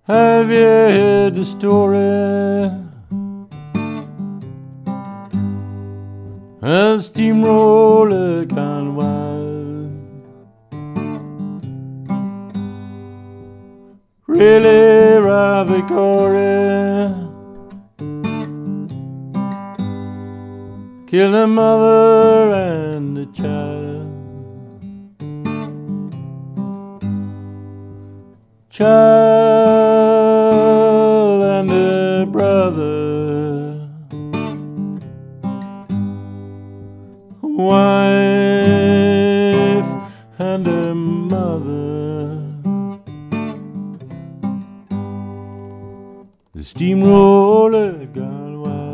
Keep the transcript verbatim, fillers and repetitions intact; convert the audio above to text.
Have you heard the story? A steamroller gone wild. Really rather gory. Kill the mother and the child. Child and a brother. Wife and a mother. The steamroller gone wild.